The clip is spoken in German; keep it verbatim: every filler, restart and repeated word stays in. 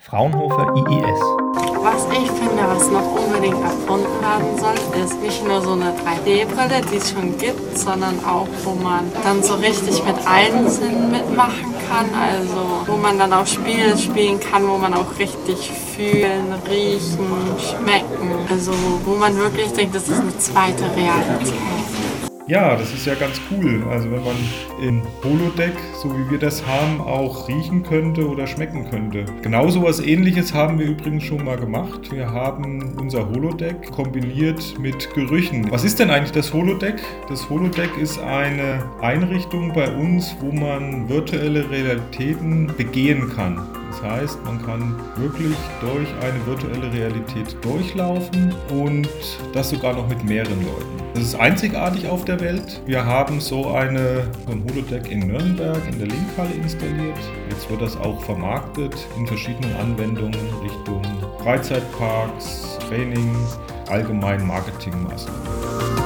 Fraunhofer I I S. Was ich finde, was noch unbedingt erfunden werden sollte, ist nicht nur so eine drei D-Brille, die es schon gibt, sondern auch, wo man dann so richtig mit allen Sinnen mitmachen kann. Also wo man dann auch Spiele spielen kann, wo man auch richtig fühlen, riechen, schmecken. Also wo man wirklich denkt, das ist eine zweite Realität. Ja, das ist ja ganz cool. Also wenn man im Holodeck, so wie wir das haben, auch riechen könnte oder schmecken könnte. Genau so was Ähnliches haben wir übrigens schon mal gemacht. Wir haben unser Holodeck kombiniert mit Gerüchen. Was ist denn eigentlich das Holodeck? Das Holodeck ist eine Einrichtung bei uns, wo man virtuelle Realitäten begehen kann. Das heißt, man kann wirklich durch eine virtuelle Realität durchlaufen und das sogar noch mit mehreren Leuten. Das ist einzigartig auf der Welt. Wir haben so, eine, so ein Holodeck in Nürnberg in der Linkhalle installiert. Jetzt wird das auch vermarktet in verschiedenen Anwendungen Richtung Freizeitparks, Training, allgemein Marketingmaßnahmen.